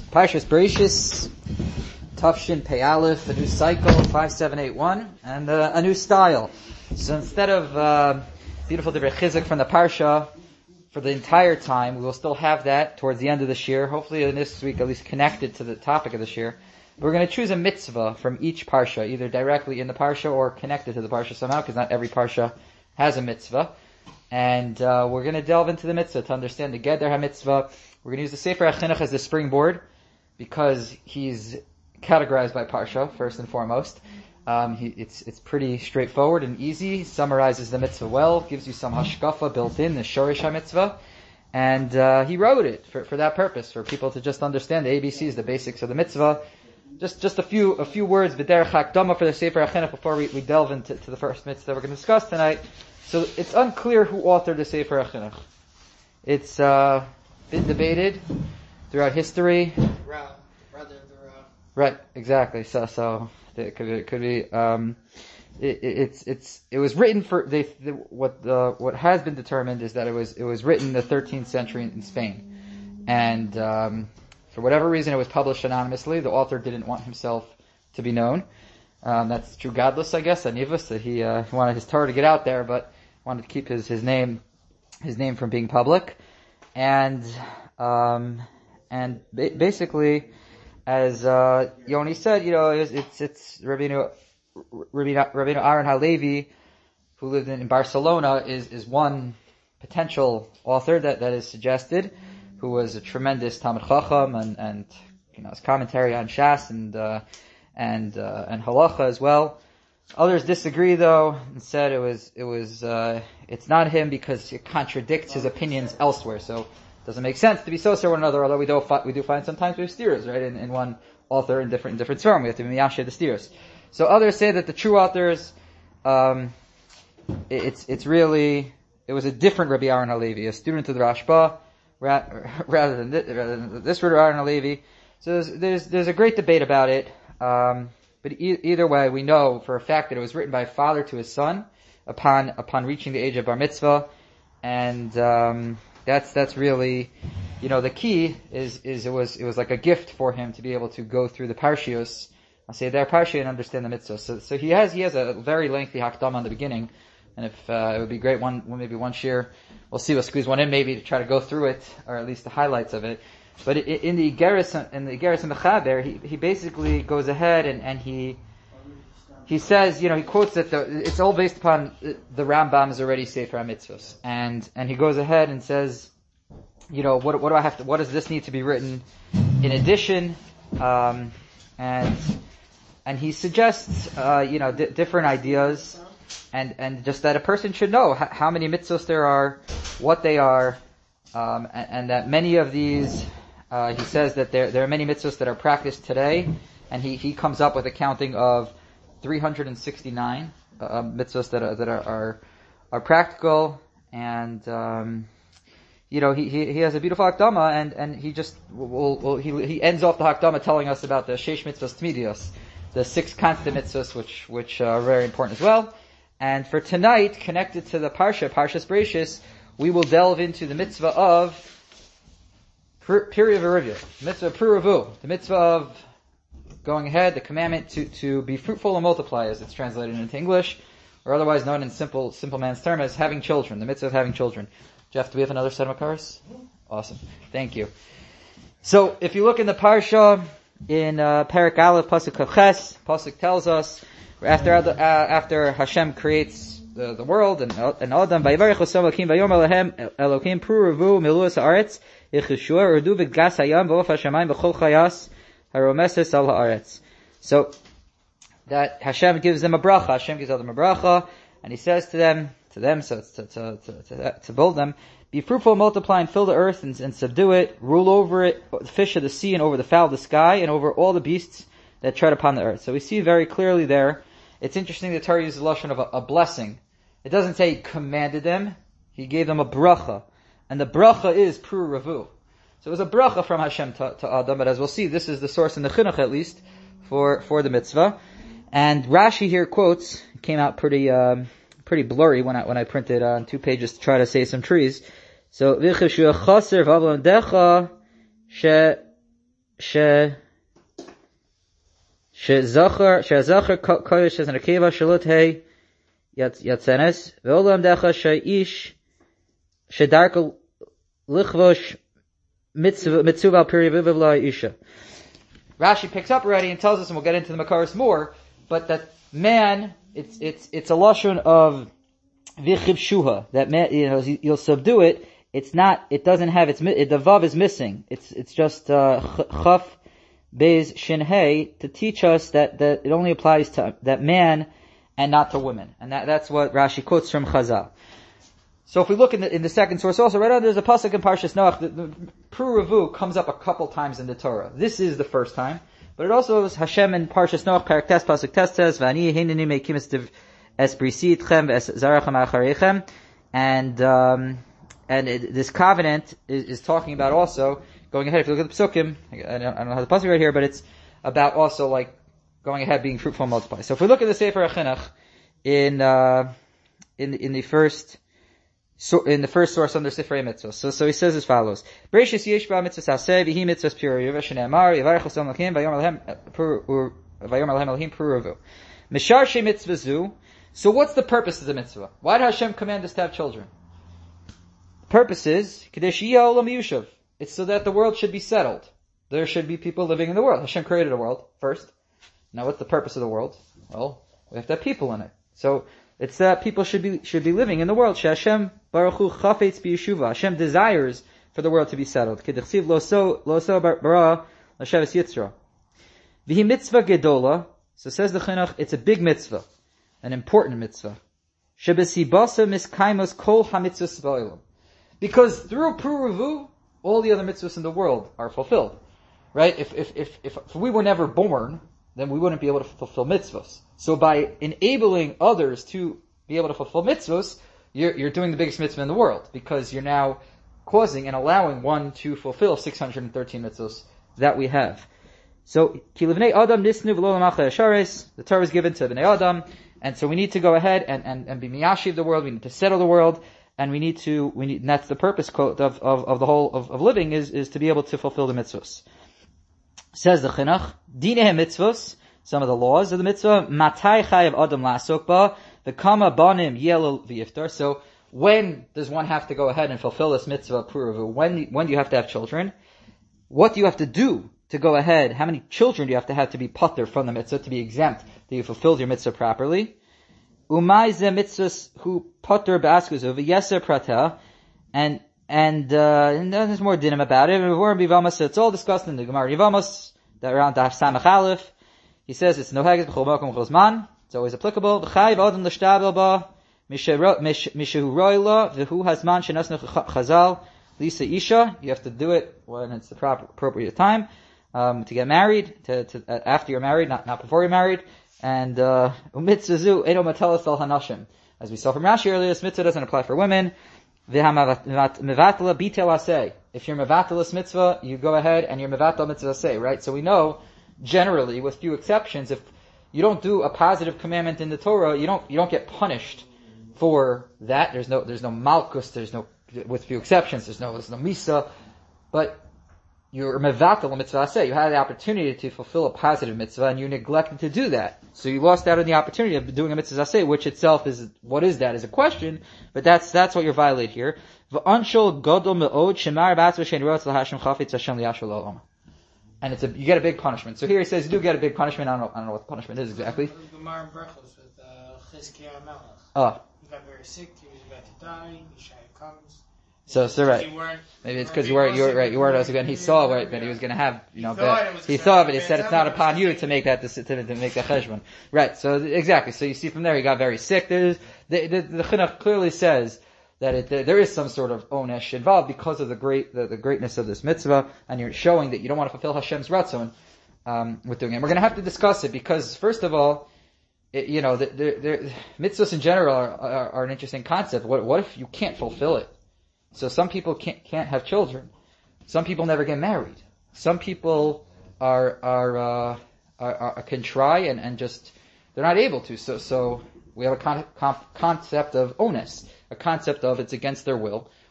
Parshas Bereishis, Tafshin Pei Aleph, a new cycle, 5781, and a new style. So instead of beautiful Divrei Chizuk from the Parsha for the entire time, we will still have that towards the end of this year, hopefully in this week at least connected to the topic of this year. We're going to choose a mitzvah from each Parsha, either directly in the Parsha or connected to the Parsha somehow, because not every Parsha has a mitzvah. And we're going to delve into the mitzvah to understand the Geder HaMitzvah. We're going to use the Sefer HaChinuch as the springboard, because he's categorized by Parsha, first and foremost. It's pretty straightforward and easy, summarizes the mitzvah well, gives you some hashkafa built in, the Shorish HaMitzvah. And he wrote it for that purpose, for people to just understand the ABCs, the basics of the mitzvah. Just a few words, b'derech hakdama for the Sefer HaChinuch before we delve into the first mitzvah that we're going to discuss tonight. So it's unclear who authored the Sefer HaChinuch. It's been debated throughout history. Right, exactly. So it could be. It was written for what has been determined is that it was written in the 13th century in Spain, and for whatever reason it was published anonymously. The author didn't want himself to be known. That's true gadlus, I guess, anivus, that he wanted his Torah to get out there, but wanted to keep his name from being public, and basically, as Yoni said, it's Rabbeinu Aaron Halevi, who lived in Barcelona, is one potential author that is suggested, who was a tremendous Talmid Chacham and his commentary on Shas and Halacha as well. Others disagree though and said it's not him because it contradicts his opinions elsewhere. So it doesn't make sense to be so one another. Although we do find sometimes we have steers, right? In one author in different serum, we have to be miyasher the steers. So others say that the true authors, it was a different Rabbi Aaron Halevi, a student of the Rashba, rather than this Rabbi Aaron Halevi. So there's a great debate about it. But either way, we know for a fact that it was written by a father to his son upon reaching the age of bar mitzvah, and that's really, the key is it was like a gift for him to be able to go through the parshios, I'll say their parsha, and understand the mitzvah. So he has a very lengthy hakdama in the beginning, and if it would be great maybe one shir, we'll see, we'll squeeze one in maybe to try to go through it, or at least the highlights of it. But in the Igeres Mechaber, he basically goes ahead and he says, he quotes that it's all based upon the Rambam's already Sefer HaMitzvos, and he goes ahead and says, what does this need to be written in addition? And he suggests, different ideas, and just that a person should know how many mitzvos there are, what they are, and that many of these. He says that there are many mitzvahs that are practiced today, and he comes up with a counting of 369 mitzvahs that are practical, and he has a beautiful hakdama, and he just he ends off the hakdama telling us about the sheish mitzvahs tmidios, the 6 constant mitzvahs which are very important as well. And for tonight, connected to the Parshas Bereishis, we will delve into the mitzvah of Period Verivia, mitzvah Puravu, the mitzvah of going ahead, the commandment to be fruitful and multiply, as it's translated into English, or otherwise known in simple man's term as having children, the mitzvah of having children. Jeff, do we have another set of makaros? Awesome. Thank you. So, if you look in the Parsha, in Perek Aleph, Pasuk Kavches, Pasuk tells us, after Hashem creates the world, and Adam, Vayivarech Hashem Elokim, Vayomer Lehem, Elokim Puravu, Miluas Haaretz, so that Hashem gives them a bracha, Hashem gives them a bracha, and he says to them, so it's to build them, be fruitful, multiply, and fill the earth and subdue it, rule over it, the fish of the sea, and over the fowl of the sky, and over all the beasts that tread upon the earth. So we see very clearly there, it's interesting the Torah uses the lashon of a blessing. It doesn't say he commanded them, he gave them a bracha. And the bracha is Pru Ravu. So it was a bracha from Hashem to Adam, but as we'll see, this is the source in the Chinuch at least, for the mitzvah. And Rashi here quotes, came out pretty blurry when I printed on 2 pages to try to say some trees. So, V'cheshu chaser v'avlon decha she Shezacher kodesh as an akeva shalot hey yatzenes ve'olam decha she'ish shedarkel lichvosh mitzuva piriviv isha. Rashi picks up already and tells us, and we'll get into the Makaros more, but that man, it's a lashon of vichib shuha, that man, you'll subdue it. It doesn't have the vav is missing. It's just chaf bez shin hey to teach us that it only applies to that man and not to women, and that's what Rashi quotes from Chazal. So if we look in the second source also, right on there's a pasuk in Parshas Noach. The Puravu comes up a couple times in the Torah. This is the first time, but it also is Hashem in Parshas Noach, Parak Tes, pasuk Tes says, "V'ani hineni mekim es brisidchem es zarachem acharechem," and this covenant is talking about also going ahead. If you look at the psukim, I don't have the pasuk right here, but it's about also like going ahead, being fruitful and multiply. So if we look at the Sefer HaChinuch in the first source under Sifrei Mitzvah. So he says as follows: Bereshis yesh ba mitzvahs aseh v'hi mitzvahs purivu v'shene'amar yivarech Hashem Elohim v'yomer Elohim Elohim purivu mishar she mitzvah zu. So what's the purpose of the mitzvah? Why did Hashem command us to have children? The purpose is kadesh yiyah olam yushav. It's so that the world should be settled. There should be people living in the world. Hashem created a world first. Now what's the purpose of the world? Well, we have to have people in it. So it's that people should be living in the world. Hashem Baruch Hu chafetz b'yeshuva. Hashem desires for the world to be settled. K'dechsiv lo bara l'shavas yitzra. V'hi mitzvah gedola. So says the Chinuch, it's a big mitzvah, an important mitzvah. Shebesibasa miskaimos kol hamitzvos ba'olam. Because through Puravu, all the other mitzvahs in the world are fulfilled. Right? If we were never born, then we wouldn't be able to fulfill mitzvahs. So by enabling others to be able to fulfill mitzvahs, you're doing the biggest mitzvah in the world, because you're now causing and allowing one to fulfill 613 mitzvahs that we have. So, ki livnei adam nisnu v'lo l'machal yasharis, the Torah is given to bnei adam, and so we need to go ahead and be miyashiv the world, we need to settle the world, and and that's the purpose of the whole of living is to be able to fulfill the mitzvahs. Says the Chinuch, dineh mitzvahs, some of the laws of the mitzvah, matai chayav adam la'asok ba, the kama banim yelul v'yiftar. So when does one have to go ahead and fulfill this mitzvah puravu? When do you have to have children? What do you have to do to go ahead? How many children do you have to be pater from the mitzvah, to be exempt, that you fulfilled your mitzvah properly? Umay ze mitzvahs hu pater ba'askuzu v'yeser prateh, and there's more dinim about it. It's all discussed in the Gemara Yevamos, that around Daf Samach Aleph. He says it's noheges b'chol makom b'chol zman. It's always applicable. V'chayiv adam l'shtabel ba mishehu roila v'hu hazman shenasnu chazal lisa isha. You have to do it when it's the appropriate time to get married. To after you're married, not before you're married. And umitzvah zu edo matelas al hanashim. As we saw from Rashi earlier, this mitzvah doesn't apply for women. If you're mevatala mitzvah, you go ahead and you're mevatala mitzvah say, right? So we know, generally, with few exceptions, if you don't do a positive commandment in the Torah, you don't get punished for that. There's no malchus, with few exceptions, there's no misa, but you're mevatala mitzvah say. You had the opportunity to fulfill a positive mitzvah and you neglected to do that. So you lost out on the opportunity of doing a mitzvah say, which itself is a question, but that's what you're violating here. And you get a big punishment. So here he says you do get a big punishment. I don't know what the punishment is exactly. Gemara in Brachos with Chizkiah Melech. Oh. He got very sick. He was about to die. Yishai comes. So right. Maybe it's because you weren't also again. He saw that he was going to have, he thought, but he said it's not upon you to make that cheshbon. Right. So exactly. So you see from there he got very sick. The Chinuch clearly says that there is some sort of onesh involved because of the greatness of this mitzvah, and you're showing that you don't want to fulfill Hashem's ratzon with doing it. And we're going to have to discuss it because first of all, the mitzvahs in general are an interesting concept. What if you can't fulfill it? So some people can't have children. Some people never get married. Some people are can try and just they're not able to. So we have a concept of onus, a concept of it's against their will.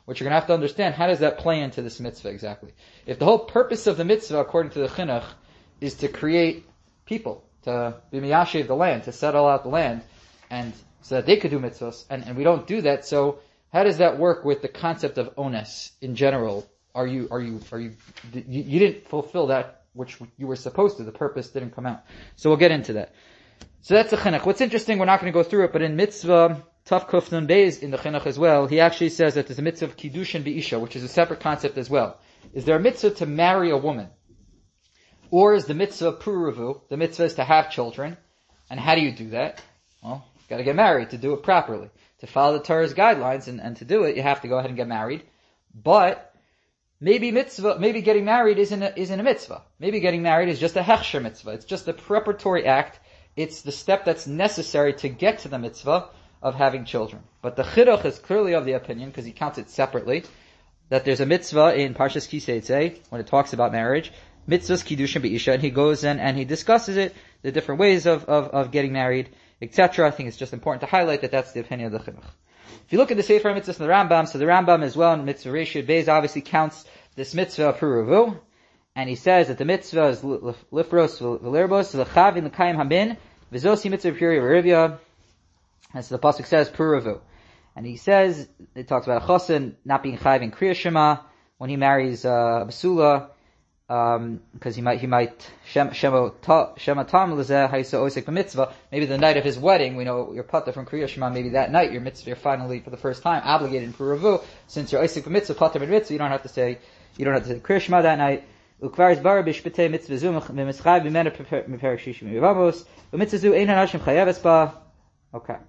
what you're going to have to understand, how does that play into this mitzvah exactly? If the whole purpose of the mitzvah, according to the chinuch, is to create people, to be miyashiv the land, to settle out the land, and so that they could do mitzvahs, and we don't do that, so how does that work with the concept of ones in general? You didn't fulfill that which you were supposed to, the purpose didn't come out. So we'll get into that. So that's the chinuch. What's interesting, we're not going to go through it, but in mitzvah, Taf Kuf Nun Beis in the chinuch as well, he actually says that there's a mitzvah of kiddushin b'isha, which is a separate concept as well. Is there a mitzvah to marry a woman? Or is the mitzvah puravu, the mitzvah is to have children? And how do you do that? Well, you've got to get married to do it properly. To follow the Torah's guidelines and to do it, you have to go ahead and get married. But maybe getting married isn't a mitzvah. Maybe getting married is just a hechsher mitzvah. It's just a preparatory act. It's the step that's necessary to get to the mitzvah of having children. But the chinuch is clearly of the opinion, because he counts it separately, that there's a mitzvah in Parshas Ki Seitzei, when it talks about marriage, mitzvahs kiddushin b'isha, and he goes and he discusses it, the different ways of getting married, etc. I think it's just important to highlight that that's the opinion of the chinuch. If you look at the Sefer Mitzvahs in the Rambam, so the Rambam as well in Mitzvah Reshut Beis obviously counts this mitzvah puravu, and he says that the mitzvah is lifros v'lirbos v'chavin l'kayim hamin v'zosi mitzvah puri v'rivya, and so the pasuk says puravu. And he says, it talks about a chosin not being chayiv in kriya shema when he marries a basula, because he might shema tam lezeh haisa osik b'mitzvah. Maybe the night of his wedding, we know you're pater from kriya shema. Maybe that night you're finally for the first time obligated in puravu. Since you're osik b'mitzvah, pater b'mitzvah, you don't have to say kriya shema that night. Ukvaris bar b'shpetei mitzvah zu v'mischayv b'mena miperik shishim yivamos v'mitzvah zu ein hanashim chayeves ba. Okay.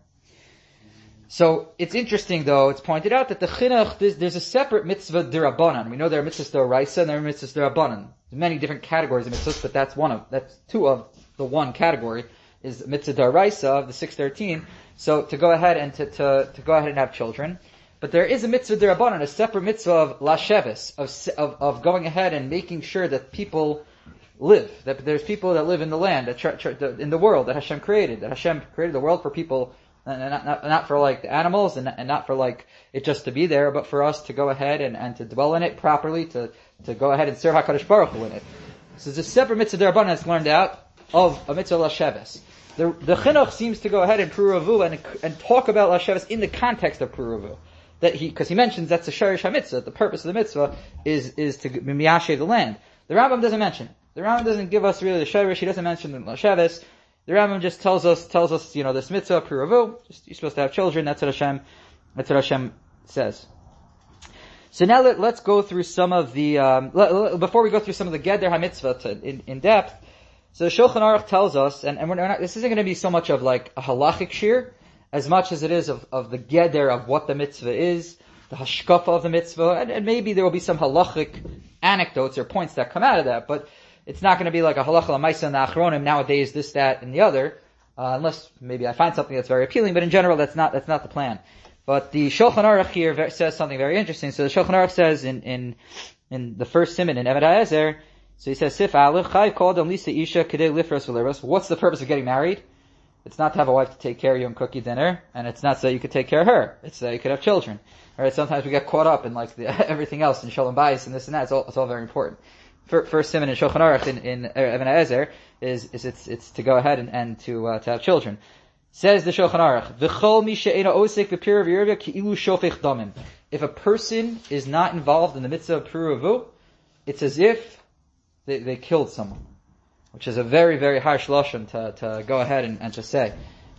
So, it's interesting though, it's pointed out that the chinuch, there's a separate mitzvah d'Rabbanan. We know there are mitzvahs d'Oraisa and there are mitzvahs d'Rabbanan. There's many different categories of mitzvahs, but that's two of the one category, is mitzvah d'Oraisa of the 613. So, to go ahead and to go ahead and have children. But there is a mitzvah d'Rabbanan, a separate mitzvah of lashevis, of going ahead and making sure that people live, that there's people that live in the land, in the world that Hashem created the world for people, and not for like the animals, and not for like it just to be there, but for us to go ahead and to dwell in it properly, to go ahead and serve HaKadosh Baruch Hu in it. So there's a separate mitzvah d'Rabbanan that's learned out of a mitzvah lasheves. The chinuch seems to go ahead and puravu and talk about lasheves in the context of puravu. Because he mentions that's the sharish ha-mitzvah, the purpose of the mitzvah is to miyashev the land. The Rambam doesn't mention it. The Rambam doesn't give us really the sharish, he doesn't mention the lasheves. The Rambam just tells us, this mitzvah, puravu, you're supposed to have children, that's what Hashem says. So now let's go through some of the, before we go through some of the Geder HaMitzvah in depth, so the Shulchan Aruch tells us, and this isn't going to be so much of like a halachic shir, as much as it is of the Geder of what the mitzvah is, the hashkafa of the mitzvah, and maybe there will be some halachic anecdotes or points that come out of that, but it's not going to be like a halacha l'maisa in the achronim nowadays, this, that, and the other, unless maybe I find something that's very appealing. But in general, that's not the plan. But the Shulchan Aruch here says something very interesting. So the Shulchan Aruch says in the first siman in Eved HaEzer, so he says Sif Aleph Chayv called on Lisa Isha Kedei Lifros V'Leros. What's the purpose of getting married? It's not to have a wife to take care of you and cook you dinner, and it's not so you could take care of her. It's so you could have children. Alright, sometimes we get caught up in like everything else in Shalom Bayis and this and that. It's all very important. First siman in Shulchan Aruch in Even HaEzer is it's to go ahead and to have children. Says the Shulchan Aruch, V'chol mi she'ena osek b'pirav yervya ki'ilu shofech damim. If a person is not involved in the mitzvah of piravu, it's as if they killed someone, which is a very, very harsh lashon to go ahead and to say.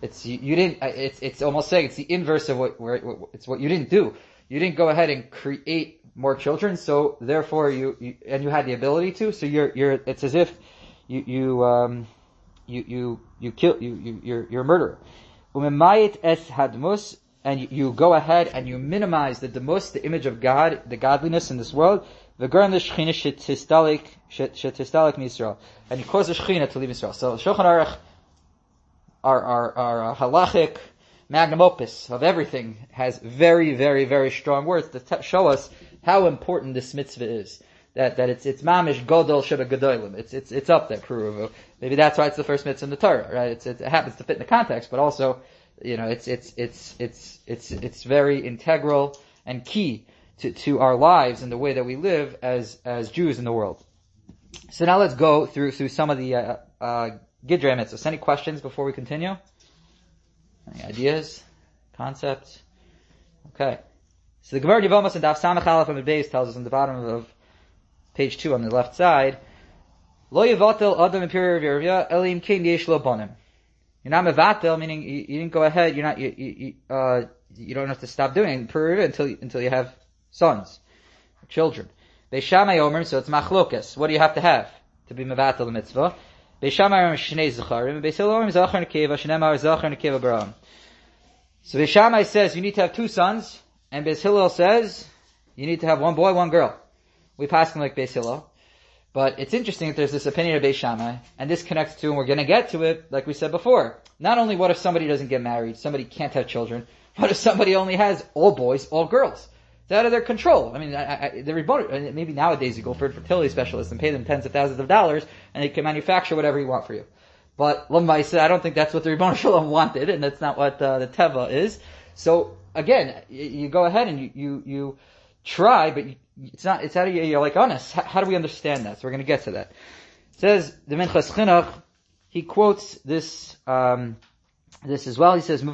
It's almost saying it's the inverse of what you didn't do. You didn't go ahead and create more children, so therefore you had the ability to, so it's as if you're a murderer. Es hadmus, and you go ahead and you minimize the demus, the image of God, the godliness in this world, and you cause the Shechina to leave Israel. So Shulchan Aruch, our halachic magnum opus of everything, has very, very, very strong words to show us how important this mitzvah is. That it's mamish godol sheba gedolim. It's up there, puravu. Maybe that's why it's the first mitzvah in the Torah, right? It happens to fit in the context, but also, it's very integral and key to our lives and the way that we live as Jews in the world. So now let's go through some of the Gidrei Mitzvahs. Any questions before we continue? Any ideas? Concepts? Okay. So the Gemara Yevamos and Daf Samach Aleph on the base tells us on the bottom of page 2 on the left side, Lo yevatel adam imperior v'yervia elim kein yesh lo bonim. You're not mevatel, meaning you didn't go ahead. You're not you don't have to stop doing it until you have sons, children. Beishamai omer, so it's machlokes. What do you have to have to be mevatel the mitzvah? Beishamai omer shnei zacharim, Beis Hillel omer zachar nekeva, shneimar zachar nekeva b'ram. So Beishamai says you need to have 2 sons, and Beis Hillel says you need to have 1 boy, 1 girl. We pass them like Beis Hillel. But it's interesting that there's this opinion of Beis Shammai, and this connects to, and we're going to get to it, like we said before. Not only what if somebody doesn't get married, somebody can't have children, what if somebody only has all boys, all girls? It's out of their control. I mean, maybe nowadays you go for a fertility specialist and pay them tens of thousands of dollars, and they can manufacture whatever you want for you. But Lamaisa, I don't think that's what the Ribono Shel Olam wanted, and that's not what the Teva is. So again, you go ahead and you try, but it's out of you're like honest. How do we understand that? So we're going to get to that. It says the Minchas Chinuch. He quotes this as well. He says,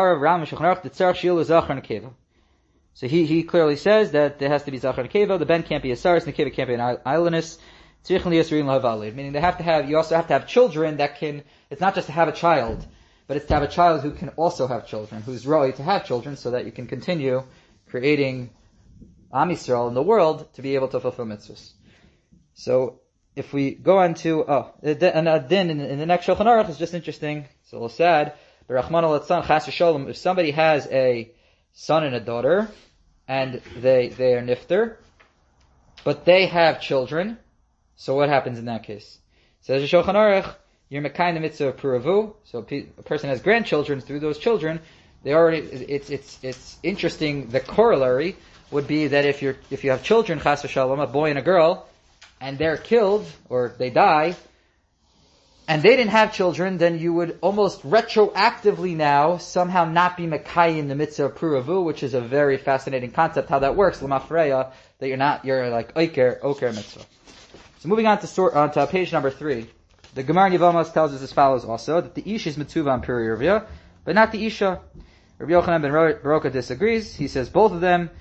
so he clearly says that there has to be Zachar Nekeva. The Ben can't be a Saris, Nekeva can't be an Islandess. Meaning you also have to have children that can, it's not just to have a child, but it's to have a child who can also have children, who's right to have children, so that you can continue creating Am Yisrael in the world to be able to fulfill mitzvahs. So if we go on to then in the next Shulchan Aruch, it's just interesting. It's a little sad. But Rachmana Litzlan Chas V'Sholom, if somebody has a son and a daughter, and they are nifter, but they have children, so what happens in that case? Says the Shulchan Aruch, you're mekayim the mitzvah of puravu. So a person has grandchildren. Through those children, it's interesting. The corollary would be that if you have children, chas v'shalom, a boy and a girl, and they're killed, or they die, and they didn't have children, then you would almost retroactively now somehow not be mekayim the mitzvah of puravu, which is a very fascinating concept, how that works, l'mafreya, that you're like oker mitzvah. So moving on to page number 3, the Gemara Yevamos tells us as follows also, that the ish is mitzvah on puri Rivya, but not the isha. Rabbi Yochanan ben Baroka disagrees. He says both of them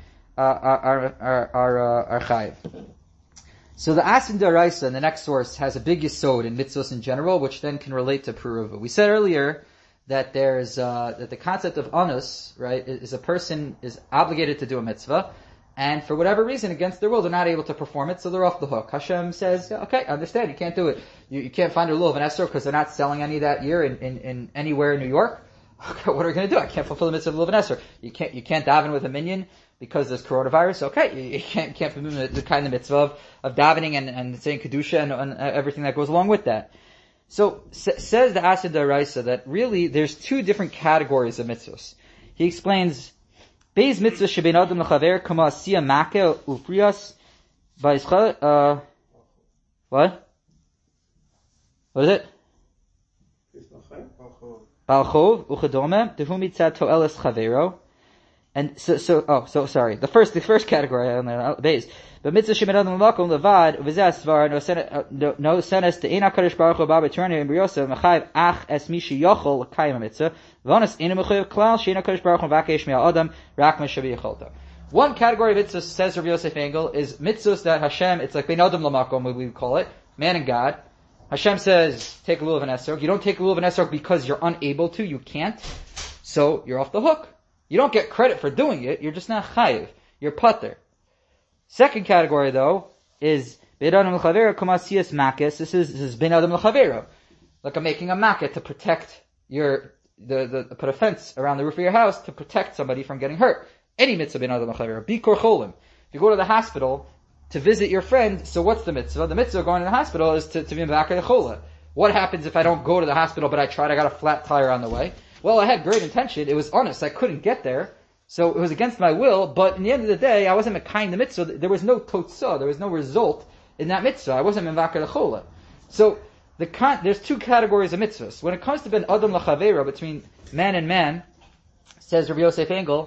are chayiv. So the Asin Daraisa in the next source has a big yesod in mitzvahs in general, which then can relate to Puruva. We said earlier that there's that the concept of anus, right, is a person is obligated to do a mitzvah, and for whatever reason, against their will, they're not able to perform it, so they're off the hook. Hashem says, okay, I understand, you can't do it. You can't find a lulav and esrog because they're not selling any that year in anywhere in New York. Okay, what are we going to do? I can't fulfill the mitzvah of lulav and esrog. You can't daven with a minyan because there's coronavirus. Okay, you can't fulfill the kind of mitzvah of davening and saying kedusha and everything that goes along with that. So says the Asid Daraisa that really there's 2 different categories of mitzvahs. He explains, Beis mitzvah shebein adam l'chaver kama asiya makeh ufrias v'yischal, what is it? Balchov uchadome dehu mitzad toeles chavero. And so sorry. The first category on the base. But mitzvah shemin adam l'makom levad v'zeh svar no senes to ein hakadosh baruch hu ba b'tornei b'yosef mechayiv ach es mi sheyochol l'kayim mitzvah v'onas ein mechayiv klal shein hakadosh baruch hu v'akesh mi adam rak meshavi yecholta. One category of mitzvahs, says Rabbi Yosef Engel, is mitzvahs that Hashem, it's like bein adam l'makom, we would call it, man and God. Hashem says, take a lulav and esrog. You don't take a lulav and esrog because you're unable to, you can't, so you're off the hook. You don't get credit for doing it, you're just not chayiv. You're pater. Second category though, is bein adam l'chavero kama asiyas makes. This is bein adam l'chavero. Like I'm making a makkah to protect put a fence around the roof of your house to protect somebody from getting hurt. Any mitzvah bein adam l'chavero. Bikor cholim. If you go to the hospital to visit your friend, so what's the mitzvah? The mitzvah going to the hospital is to be back at the chola. What happens if I don't go to the hospital but I got a flat tire on the way? Well, I had great intention. It was honest. I couldn't get there. So it was against my will. But in the end of the day, I wasn't mekayim the mitzvah. There was no totzah. There was no result in that mitzvah. I wasn't mevakar l'chola. So there's 2 categories of mitzvahs. When it comes to ben adam l'chavera, between man and man, says Rabbi Yosef Engel,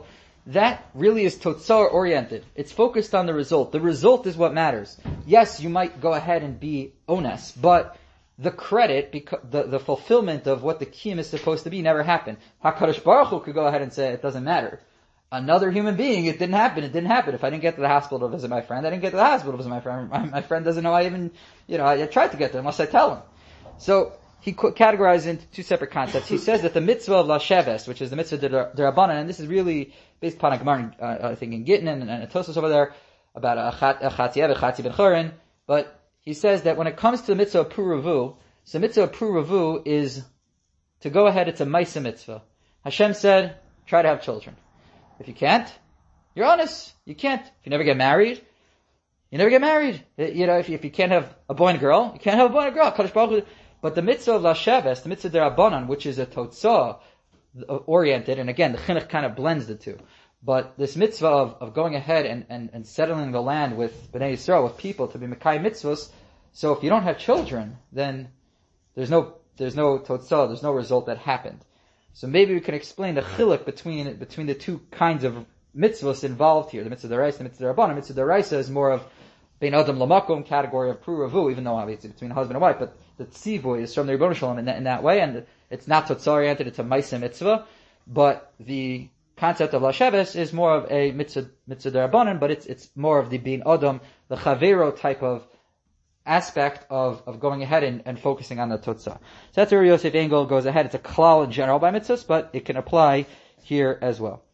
that really is totzar oriented. It's focused on the result. The result is what matters. Yes, you might go ahead and be ones, but the credit, the fulfillment of what the kiyum is supposed to be never happened. HaKadosh Baruch Hu could go ahead and say it doesn't matter. Another human being, it didn't happen. It didn't happen. If I didn't get to the hospital to visit my friend, I didn't get to the hospital to visit my friend. My friend doesn't know I even, I tried to get there unless I tell him. So he categorized into two separate concepts. He says that the mitzvah of Lasheves, which is the mitzvah d'Rabbanan, and this is really based upon a Gemara, I think in Gittin and a Tosfos over there about a Chatziyev, a Chatzi ben Chorin. But he says that when it comes to the mitzvah of Puravu, so mitzvah of Puravu is to go ahead. It's a Maisa mitzvah. Hashem said, try to have children. If you can't, you're honest. You can't. If you never get married, you never get married. If you can't have a boy and a girl, you can't have a boy and a girl. Kadosh Baruch Hu. But the mitzvah of Lasheves, the mitzvah d'Rabbanan, which is a totzah oriented, and again, the chinuch kind of blends the two. But this mitzvah of going ahead and settling the land with Bnei Yisrael, with people to be Mekai mitzvahs. So if you don't have children, then there's no totzah, there's no result that happened. So maybe we can explain the chiluk between the two kinds of mitzvahs involved here. The mitzvah d'oraisa, the mitzvah d'Rabbanan. Mitzvah d'oraisa is more of bein adam lamakom category of puravu, even though obviously it's between a husband and wife, but the tzivoy is from the Rebbeinu Shalom in that way, and it's not totzah oriented, it's a ma'aseh mitzvah, but the concept of Lasheves is more of a mitzvah d'Rabbanan, but it's more of the bein adam, the chavero type of aspect of going ahead and focusing on the totzah. So that's where Yosef Engel goes ahead. It's a klal in general by mitzvahs, but it can apply here as well.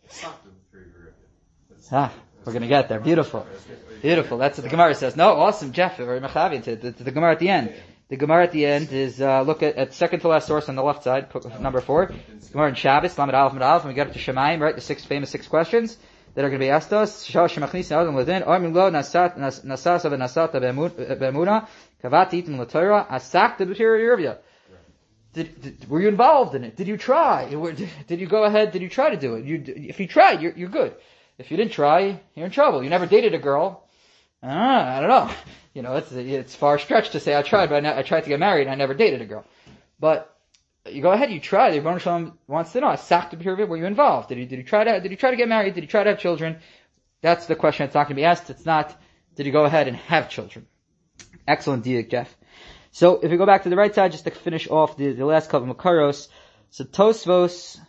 We're going to get there. Beautiful. That's what the Gemara says. No, awesome, Jeff. Very mechavi to the Gemara at the end. The Gemara at the end is, look at second to last source on the left side, number 4. Gemara in Shabbos, Lamed Aleph, and we get up to Shemayim, right? The famous 6 questions that are going to be asked us. Did you were you involved in it? Did you try? Did you go ahead? Did you try to do it? If you tried, you're good. If you didn't try, you're in trouble. You never dated a girl. I don't know. It's far stretched to say I tried, but I tried to get married and I never dated a girl. But you go ahead, you try. The Rebbeinu Shalom wants to know, were you involved? Did you try to get married? Did you try to have children? That's the question that's not going to be asked. It's not, did you go ahead and have children? Excellent diuk, Jeff. So if we go back to the right side, just to finish off the last couple of Makaros. So Tosfos,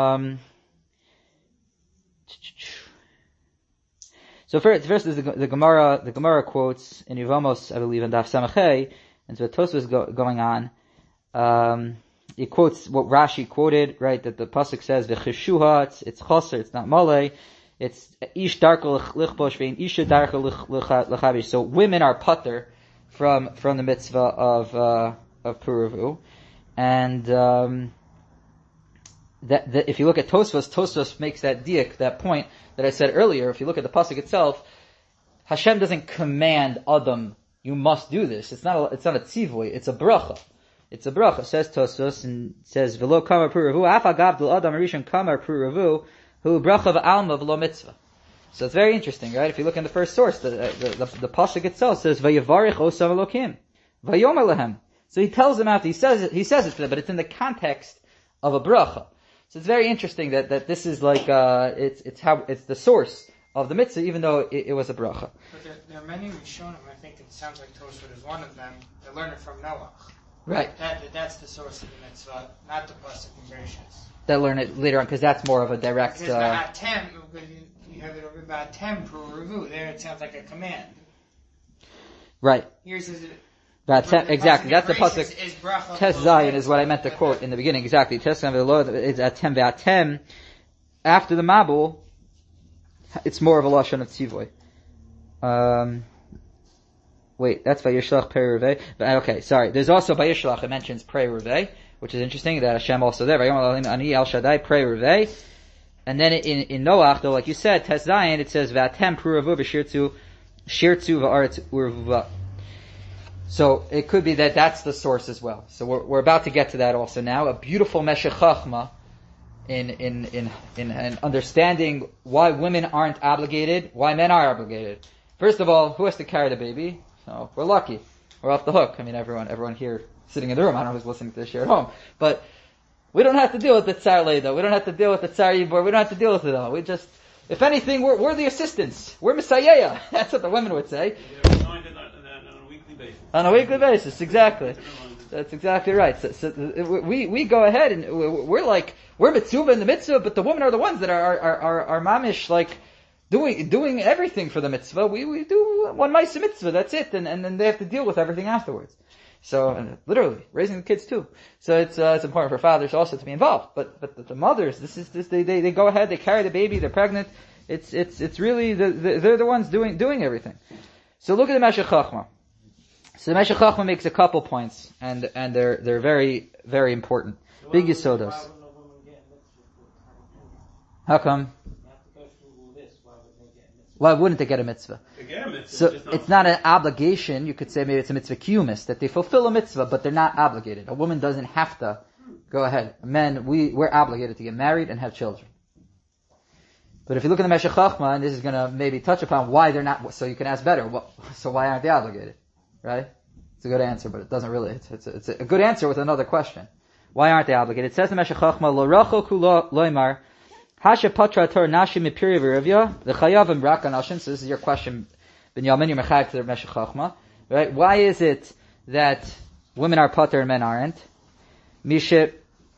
so first is the Gemara. The Gemara quotes in Yevamos, I believe, in Daf Samachay, and so Tosfos going on. He quotes what Rashi quoted, right? That the pasuk says v'cheshuha, it's chaser, it's not malay. It's ish darkel lichbosh vein isha darkel lechavish. So women are pater from the mitzvah of puravu, and that if you look at Tosfos makes that diuk, that point that I said earlier. If you look at the pasuk itself, Hashem doesn't command Adam, you must do this. It's not a tzivoy, it's a bracha. It's a bracha, says Tosfos, and says v'lo kamar puravu af agavdul Adam arishon kamar puravu hu bracha v'alma v'lo mitzvah. So it's very interesting, right? If you look in the first source, the pasuk itself says vayavarich osam elokim vayomer lehem. So he tells them after he says it to them, but it's in the context of a bracha. So it's very interesting that this is like it's the source of the mitzvah, even though it was a bracha. But there are many Rishonim. I think it sounds like Tosfot is one of them. They learn it from Noah. Right. That's the source of the mitzvah, not the pasuk in Bereshis. They'll learn it later on because that's more of a direct. Because you have it about 10 per review. There it sounds like a command. Right. Here it says exactly. That's the pasuk. Tes Zayin is what I meant to quote in the beginning. Exactly. Tes Zayin is at 10 ve'atem. After the Mabul, it's more of a lashon of tzivoy. Wait, that's Vayishlach Pei Revei. Okay, sorry. There's also Vayishlach, it mentions Pei Revei, which is interesting that Hashem also there. Vayom Ani El Shaddai Pei Revei. And then in Noach, though, like you said, Tes Zayin, it says Vatem Puravu V'Shirtzu V'Aretz Urvuva. So it could be that that's the source as well. So we're about to get to that also now. A beautiful Meshech Chachma in understanding why women aren't obligated, why men are obligated. First of all, who has to carry the baby? So we're lucky. We're off the hook. I mean, everyone here sitting in the room, I don't know who's listening to this share at home. But we don't have to deal with the Tsar Leda. We don't have to deal with the Tsar Yibor. We don't have to deal with it all. If anything, we're the assistants. We're Messiah. That's what the women would say. They're reminded on a weekly basis. On a weekly basis, exactly. That's exactly right. So we go ahead and we're mitzvah in the mitzvah, but the women are the ones that are mamish, like, doing everything for the mitzvah. We do one ma'aseh mitzvah, that's it, and then they have to deal with everything afterwards. So, and literally, raising the kids too. So it's important for fathers also to be involved. But the mothers, they go ahead, they carry the baby, they're pregnant. It's really, they're the ones doing everything. So look at the Meshech Chochmah. So the Meshech Chochmah makes a couple points, and they're very, very important. So big yisodos. How come? Why wouldn't they get a mitzvah? So it's not an obligation. You could say maybe it's a mitzvah kiyumis, that they fulfill a mitzvah, but they're not obligated. A woman doesn't have to go ahead. Men, we're obligated to get married and have children. But if you look at the Meshech Chochmah, and this is going to maybe touch upon why they're not, so you can ask better, so why aren't they obligated? Right? It's a good answer, but it doesn't really, it's a good answer with another question. Why aren't they obligated? It says in Meshech Chochmah, Lo racho kulo loimar, Hasha patra Torah nashim mipiri v'rivya, the chayavim brak anashim. So this is your question, Binyamin, you're mechag to the Meshech Chochmah, right? Why is it that women are pater and men aren't? Because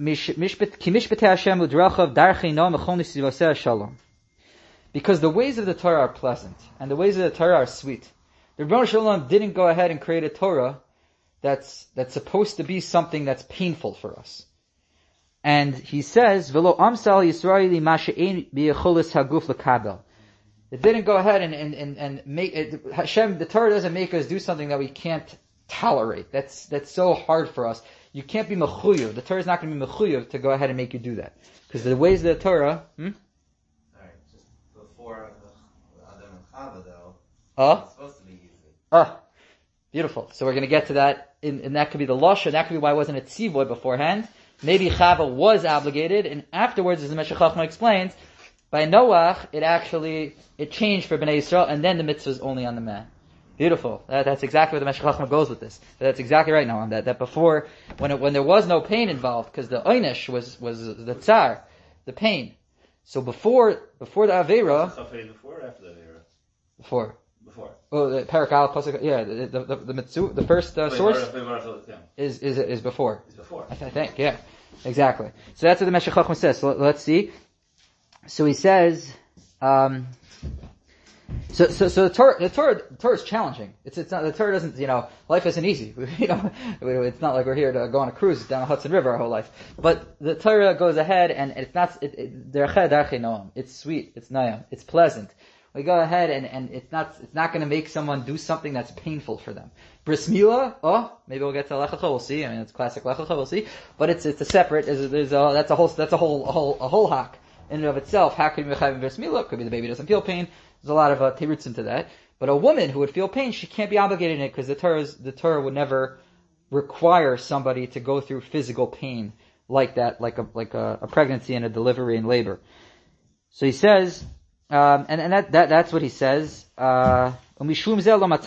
the ways of the Torah are pleasant, and the ways of the Torah are sweet. The Rebbeinu Shalom didn't go ahead and create a Torah that's supposed to be something that's painful for us. And he says, "V'lo amsal Yisraeli masha'ein bi'echolis haguf lekabel." It didn't go ahead and make it. Hashem, the Torah doesn't make us do something that we can't tolerate. That's so hard for us. You can't be mechuyev. The Torah is not going to be mechuyev to go ahead and make you do that, because the ways of the Torah. Sorry, just before Adam and Chava, though. It's supposed to be easy. Beautiful. So we're going to get to that, and that could be the lashon. That could be why wasn't it tzivoy beforehand. Maybe Chava was obligated, and afterwards, as the Meshech Chochmah explains, by Noach, it changed for Bnei Yisrael, and then the mitzvah is only on the man. Beautiful. That's exactly where the Meshech Chochmah goes with this. That's exactly right now. That before, when there was no pain involved, because the Oynish was the tsar, the pain. So before the Aveira. Before or after the Aveira? Before. Before. Oh, the Parakal Pasuk, yeah, the Mitzu, the first source is before. It's before. I think, yeah, exactly. So that's what the Meshech Chochmah says. So let's see. So he says, so the Torah is challenging. It's not, the Torah doesn't, life isn't easy. It's not like we're here to go on a cruise down the Hudson River our whole life. But the Torah goes ahead, and it's not, it's sweet, it's nayam, it's pleasant. We go ahead and it's not going to make someone do something that's painful for them. Bris Milah, maybe we'll get to Lech Lecha, we'll see. I mean, it's classic Lech Lecha, we'll see. But it's a separate, that's a whole hak in and of itself. How could you be having Bris Milah? Could be the baby doesn't feel pain. There's a lot of teruts into that. But a woman who would feel pain, she can't be obligated in it, because the Torah would never require somebody to go through physical pain like that, like a pregnancy and a delivery and labor. So he says, that's what he says. He explains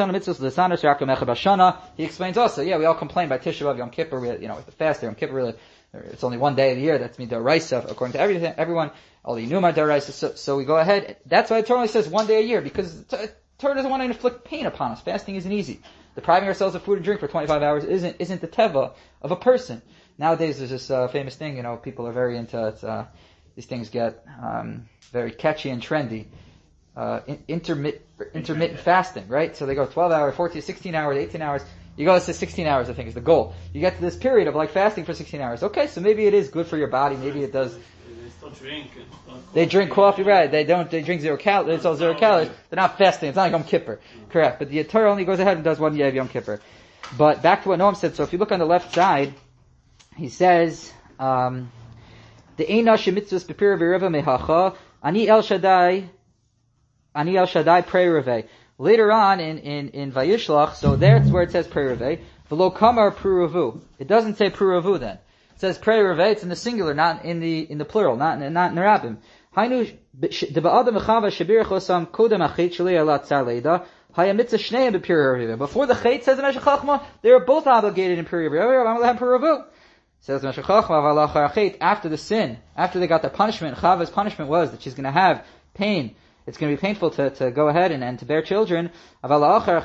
also, we all complain by Tisha B'Av, Yom Kippur, with the fast, Yom Kippur, really, it's only one day of the year, that's Midaraisa, according to everyone, all the Yinuma Daraisa, so we go ahead, that's why the Torah only says one day a year, because the Torah doesn't want to inflict pain upon us. Fasting isn't easy. Depriving ourselves of food and drink for 25 hours isn't the teva of a person. Nowadays there's this famous thing, people are very into these things get very catchy and trendy. Intermittent fasting, right? So they go 12 hours, 14, 16 hours, 18 hours. You go to 16 hours, I think, is the goal. You get to this period of fasting for 16 hours. Okay, so maybe it is good for your body. Maybe it does. They drink coffee, right? They drink 0 calories. It's all 0 calories. They're not fasting. It's not like Yom Kippur. Correct. But the Torah only goes ahead and does one day of Yom Kippur. But back to what Noam said. So if you look on the left side, he says, the Eina Shemitzvus Bepira V'Riva Mehacha, Ani El Shaddai Prei Revei. Later on in Vayishlach, so there's where it says Prei Revei. V'lo Kamar Pruruvu. It doesn't say Pruruvu then. It says Prei Revei. It's in the singular, not in the plural, not in the Rabbim. Hainu Deba'adam Echava Shabir Chosam Kodem Achit Shalei Alat Tzar Leida. Hayamitza Shneim Bepira Revei. Before the Chait says the Meshech Chochmah, they were both obligated in Prei Revei. Says Meshech Chochmah, after the sin, after they got their punishment, Chava's punishment was that she's going to have pain. It's going to be painful to go ahead and to bear children. It's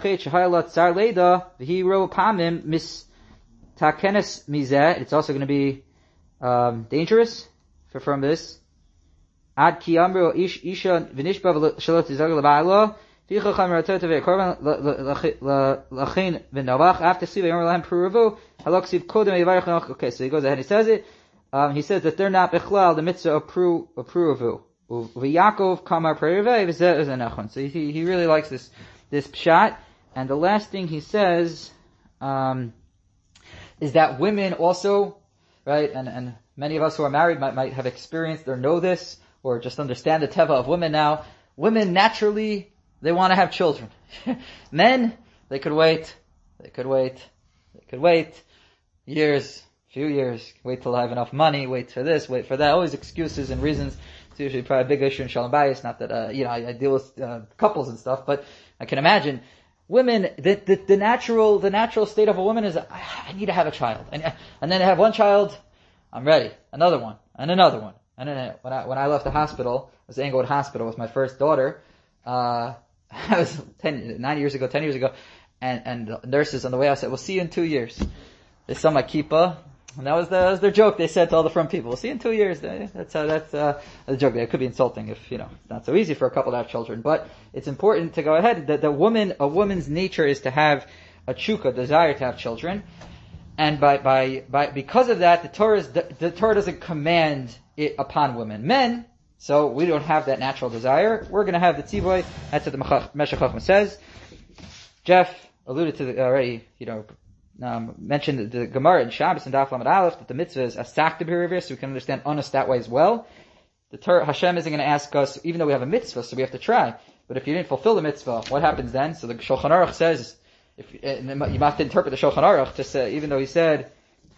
also going to be dangerous from this. Ad ki amru isha v'nishba v'shalot tizag l'ba'ala v'yichel chamer atot v'korban l'chin v'novach after siva yomer lahem peruvu halok siv kodem yivarech v'noch. Okay, so he goes ahead and he says it. He says that they're not bechlal the mitzvah of peruvu. V'Yakov kamar perivei v'zeh v'zenachon. So he really likes this pshat. And the last thing he says is that women also, right, and many of us who are married might have experienced or know this, or just understand the teva of women now. Women naturally, they want to have children. Men, they could wait years, few years, wait till I have enough money, wait for this, wait for that, always excuses and reasons. It's usually probably a big issue in Shalom Bayis, not that, I deal with couples and stuff, but I can imagine women, the natural state of a woman is, I need to have a child. And then I have one child, I'm ready. Another one. And another one. And then when I left the hospital, I was at Englewood Hospital with my first daughter, I was 10 years ago, and the nurses on the way out said, we'll see you in 2 years. They saw my kippah, and that was their joke they said to all the front people. We'll see you in 2 years. That's the joke. It could be insulting if, it's not so easy for a couple to have children, but it's important to go ahead. A woman's nature is to have a chukah, desire to have children. And because of that, the Torah doesn't command it upon women. Men, so we don't have that natural desire. We're gonna have the tzivoy. That's what the Meshech Chochmah says. Jeff alluded to already, mentioned the Gemara in Shabbos and Daf Lamed Aleph that the mitzvah is asak to be reversed, so we can understand honest that way as well. Hashem isn't going to ask us, even though we have a mitzvah, so we have to try. But if you didn't fulfill the mitzvah, what happens then? So the Shulchan Aruch says, you have to interpret the Shulchan Aruch to say, even though he said,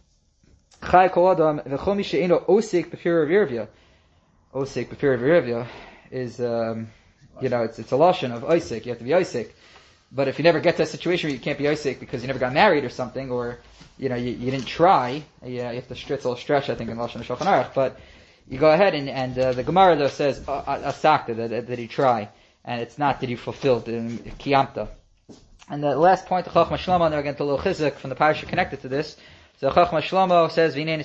Chai kol adam v'chol mi she'eino osek b'pir v'yirvya. Osek b'pir v'yirvya is, it's a lashon of osek. You have to be osek. But if you never get to a situation where you can't be osek because you never got married or something, or, you didn't try, you have to stretch, I think, in lashon of Shulchan Aruch. But you go ahead and the Gemara though says, asakta, that you try. And it's not that you fulfilled, kiyamta. And the last point, the Chochmah Shlomo, and then we're going to a little chizuk from the parasha connected to this. So Chochmah Shlomo says, "V'nei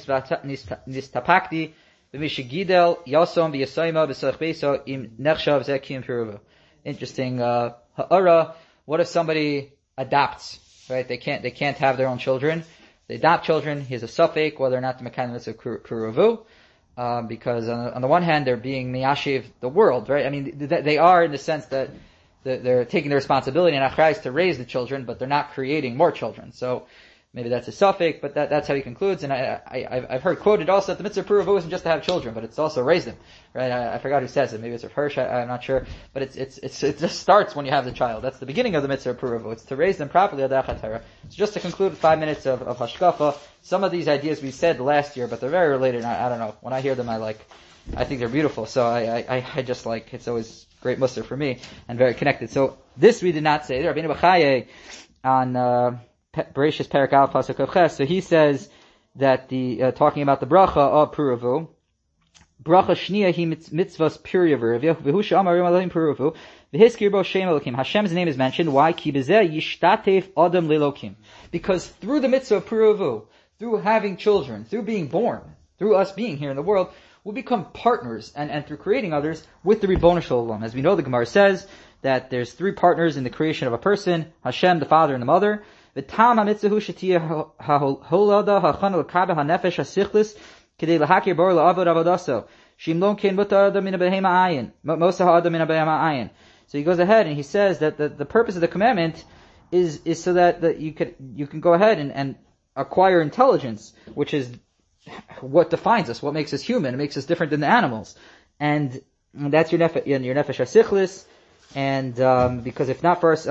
nistapakti v'mishigidel yasom v'yasayma v'soch beiso im nechshav zekim piruva." Interesting ha'ara. What if somebody adopts? Right? They can't have their own children. They adopt children. He has a suffix whether or not the mekanim is a piruvu, because on the one hand they're being miyashiv the world, right? I mean, they are in the sense that they're taking the responsibility and achrayus to raise the children, but they're not creating more children. So maybe that's a suffix, but that's how he concludes. And I've heard quoted also that the mitzvah of Puruvu isn't just to have children, but it's also raise them. Right? I forgot who says it. Maybe it's Rav Hirsch. I'm not sure. But it just starts when you have the child. That's the beginning of the mitzvah of Puruvu. It's to raise them properly. So just to conclude 5 minutes of hashkafa, some of these ideas we said last year, but they're very related. I don't know. When I hear them, I think they're beautiful. So I just it's always great muster for me and very connected. So this we did not say. Rabbeinu Bachaye on Bereshis Perek Aleph Pasuk Kuf Ches. So he says that talking about the bracha of Puruvu, bracha shniya hi mitzvahs purya v'revya v'hu she'amar Elohim Puruvu v'hiskir bo Shem Elokim. Hashem's name is mentioned. Why? Ki b'zeh yishtatef adam lelokim. Because through the mitzvah of Puruvu, through having children, through being born, through us being here in the world, we'll become partners and through creating others with the Ribono Shel Olam. As we know, the Gemara says that there's 3 partners in the creation of a person: Hashem, the father, and the mother. V'tam ha-mitzvahu shetiyah ha-holada ha-chan l'kabe ha-nefesh ha-sichlis k'dei l'hakir bor la'avod avodaso shim lo ken mutar adam min ha-behema ayin mosa ha-adam min ha-behema ayin. So he goes ahead and he says that the purpose of the commandment is so that you can go ahead and acquire intelligence, which is what defines us, what makes us human. It makes us different than the animals, and that's your nefesh ha-sichlis. And because if not for us,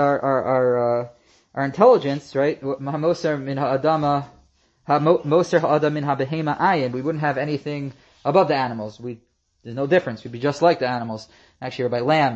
our intelligence, right? Moser min ha'adama, moser ha'adam min ha'behema ayin. We wouldn't have anything above the animals. There's no difference. We'd be just like the animals. Actually, Rabbi Lamb,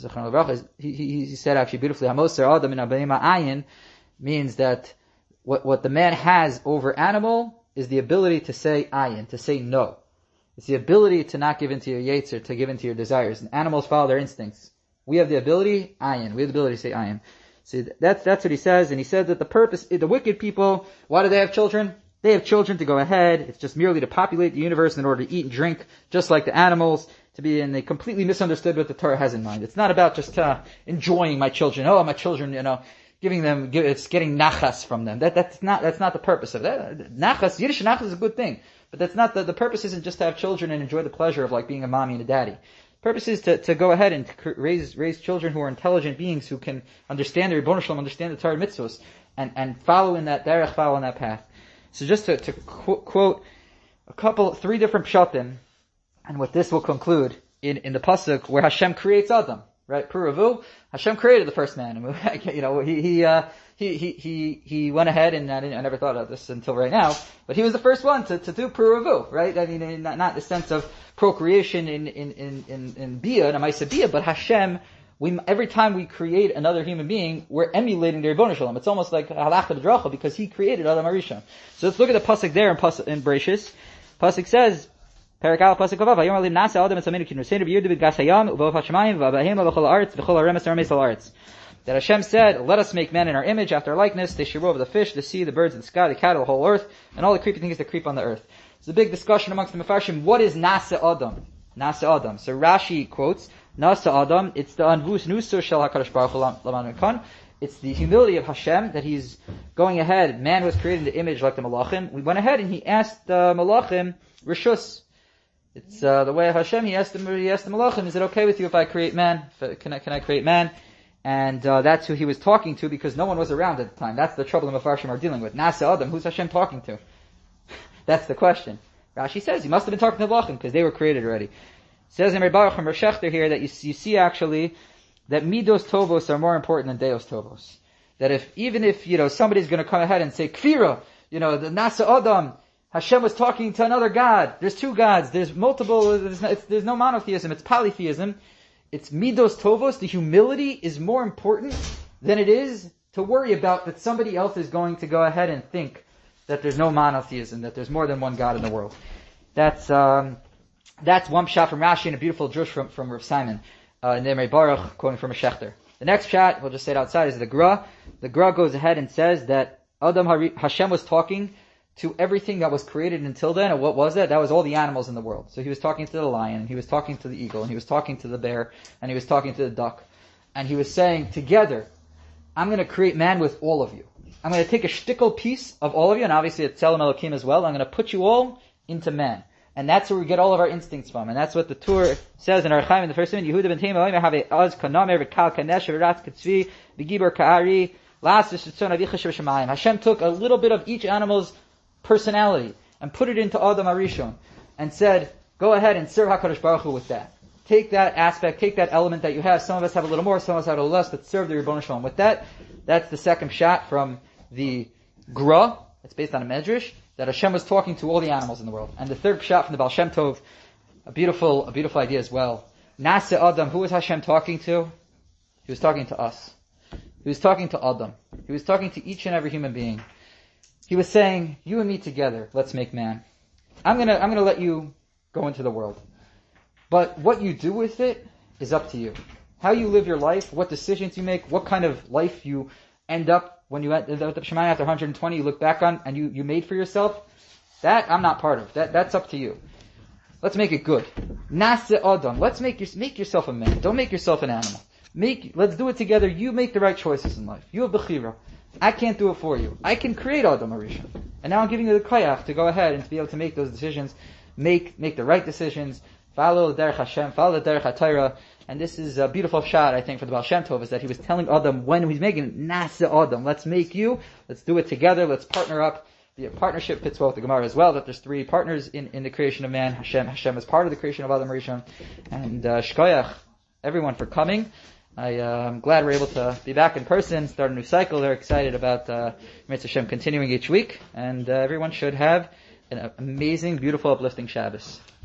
he said actually beautifully, moser ha'adam min ha'behema ayin means that what the man has over animal is the ability to say ayin, to say no. It's the ability to not give into your yetzer, to give into your desires. And animals follow their instincts. We have the ability, ayin. We have the ability to say ayin. So that's what he says. And he said that the purpose, the wicked people, why do they have children? They have children to go ahead. It's just merely to populate the universe in order to eat and drink, just like the animals, and they completely misunderstood what the Torah has in mind. It's not about just enjoying my children. Oh, my children, it's getting nachas from them. That's not the purpose of that. Nachas, Yiddish nachas is a good thing. But that's not the purpose isn't just to have children and enjoy the pleasure of like being a mommy and a daddy. The purpose is to go ahead and raise children who are intelligent beings who can understand the Rebbeinu Shalom, understand the Torah mitzvos, and follow in that derech, follow in that path. So just to quote three different pshatim, and what this will conclude in the pasuk where Hashem creates Adam, right? Puravu, Hashem created the first man. He went ahead, and I never thought of this until right now, but he was the first one to do Puravu, right? I mean, not in the sense of procreation in Bia, Namaisa Bia, but Hashem, every time we create another human being, we're emulating the Rebbeinu Shalom. It's almost like halacha d'dracha because he created Adam Harishon. So let's look at the pasuk there in Bereshis. Pasuk says, Perak Al pasuk Vav, Vayom Alim Nasa Adam Etzamenu Kinusenu B'Yirdu B'Gas Hayam U'Bov HaShemayim V'Abahim V'Chol Ha'aretz V'Chol HaRemes Ha'Rames Ha'Aretz. That Hashem said, let us make man in our image, after our likeness. They shall rule over the fish, the sea, the birds, the sky, the cattle, the whole earth, and all the creepy things that creep on the earth. It's a big discussion amongst the Mefarshim. What is Nasa Adam? Nasa Adam. So Rashi quotes, Nasa Adam, it's the Anvus Nuso Shel HaKadosh Baruch Hu Laman Mekan. It's the humility of Hashem that he's going ahead. Man was created in the image like the Malachim. We went ahead and he asked the Malachim, Rishus. It's the way of Hashem. He asked the Malachim, is it okay with you if I create man? Can I create man? And that's who he was talking to because no one was around at the time. That's the trouble the Mefarshim are dealing with. Nasa Adam, who's Hashem talking to? That's the question. Rashi says he must have been talking to Malachim because they were created already. It says in Baruch from Rosh Shechter here that you see actually that midos tovos are more important than deos tovos. That even if somebody's going to come ahead and say kfira, the Nasa Adam, Hashem was talking to another God. There's two gods. There's multiple. There's no monotheism. It's polytheism. It's midos tovos. The humility is more important than it is to worry about that somebody else is going to go ahead and think that there's no monotheism, that there's more than one God in the world. That's one shot from Rashi and a beautiful drush from Rav Simon, in Nemrei Baruch, quoting from a Shechter. The next shot, we'll just say it outside, is the Gra. The Gra goes ahead and says that Hashem was talking to everything that was created until then, and what was that? That was all the animals in the world. So he was talking to the lion, and he was talking to the eagle, and he was talking to the bear, and he was talking to the duck, and he was saying, together, I'm going to create man with all of you. I'm going to take a shtickle piece of all of you, and obviously it's Tzelem Elokim as well. I'm going to put you all into man. And that's where we get all of our instincts from. And that's what the Tur says in Archaim in the first minute. Yehuda ben Tema have a az kanamer v'kal kanesh v'rat katzvi v'gibor ka'ari la'as v'shitzon avicha sheb'shamayim. Hashem took a little bit of each animal's personality and put it into Adam Arishon and said, go ahead and serve HaKadosh Baruch Hu with that. Take that aspect, take that element that you have. Some of us have a little more, some of us have a little less, but serve the Rebbeinu Shalom with that. That's the second shot from the Gra. It's based on a Medrash that Hashem was talking to all the animals in the world. And the third shot from the Baal Shem Tov, a beautiful idea as well. Nasa Adam, who was Hashem talking to? He was talking to us. He was talking to Adam. He was talking to each and every human being. He was saying, you and me together, let's make man. I'm gonna let you go into the world. But what you do with it is up to you. How you live your life, what decisions you make, what kind of life you end up when you end up Shemayim after 120, you look back on and you made for yourself, that I'm not part of. That's up to you. Let's make it good. Nasa Adam. Let's make yourself a man. Don't make yourself an animal. Let's do it together. You make the right choices in life. You have Bechira. I can't do it for you. I can create Adam Arishon. And now I'm giving you the koyach to go ahead and to be able to make those decisions, make the right decisions, follow the Derech Hashem, follow the Derech HaTorah. And this is a beautiful shot, I think, for the Baal Shem Tov, is that he was telling Adam when he's making Nasa Adam, let's make you, let's do it together, let's partner up. The partnership fits well with the Gemara as well, that there's three partners in the creation of man. Hashem is part of the creation of Adam Rishon. And shkoyach, everyone for coming. I'm glad we're able to be back in person, start a new cycle. They're excited about Mitzvah Hashem continuing each week. And everyone should have an amazing, beautiful, uplifting Shabbos.